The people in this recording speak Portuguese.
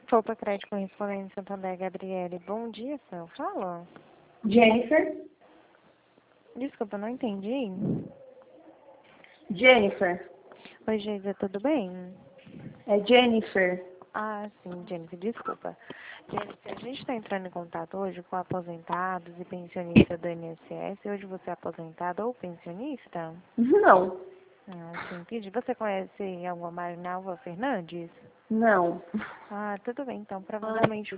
Poupa Crédito correspondente Santander, Gabriele. Bom dia, senhor. Fala. Jennifer? Desculpa, não entendi. Jennifer? Oi, Geisa, tudo bem? É Jennifer. Ah, sim, Jennifer, desculpa. Jennifer, a gente está entrando em contato hoje com aposentados e pensionistas do INSS. Hoje você é aposentado ou pensionista? Não. Ah, sim, entendi. Você conhece alguma Marinalva Fernandes? Não. Ah, tudo bem, então. Provavelmente